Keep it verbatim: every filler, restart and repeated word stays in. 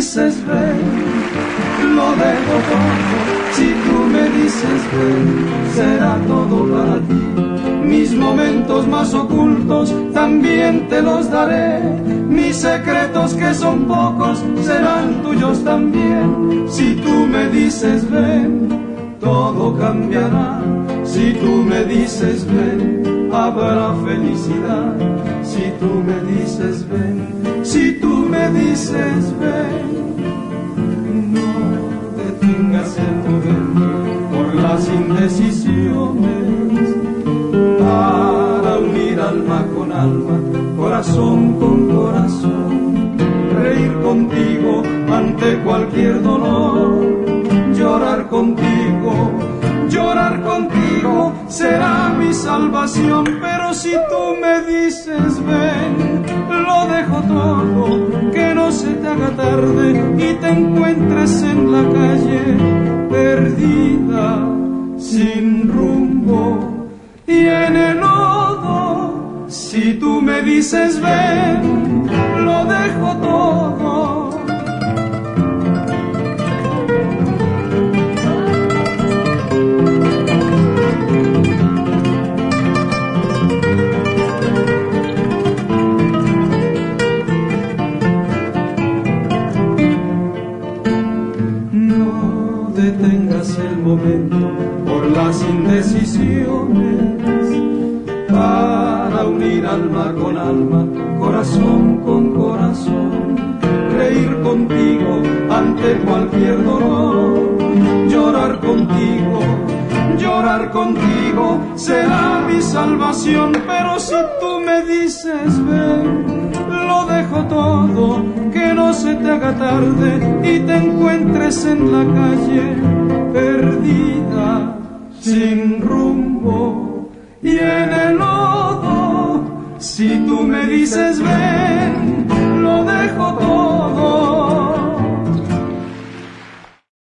dices ven, lo dejo todo. Si tú me dices ven, será todo para ti. Mis momentos más ocultos también te los daré. Mis secretos que son pocos serán tuyos también. Si tú me dices ven, todo cambiará. Si tú me dices ven, habrá felicidad. Si tú me dices ven, si tú me dices ven, no detengas el momento por las indecisiones, para unir alma con alma, corazón con corazón, reír contigo ante cualquier dolor, llorar contigo, llorar contigo será mi salvación. Pero si tú me dices ven, lo dejo todo, que no se te haga tarde y te encuentres en la calle perdida, sin rumbo y en el lodo. Si tú me dices ven, lo dejo todo. No detengas el momento por las indecisiones, para unir alma con alma, corazón con corazón, reír contigo ante cualquier dolor, llorar contigo, llorar contigo será mi salvación. Pero si tú me dices ven, lo dejo todo, que no se te haga tarde y te encuentres en la calle perdida, sin rumbo y en el lodo. Si tú me dices ven, lo dejo todo.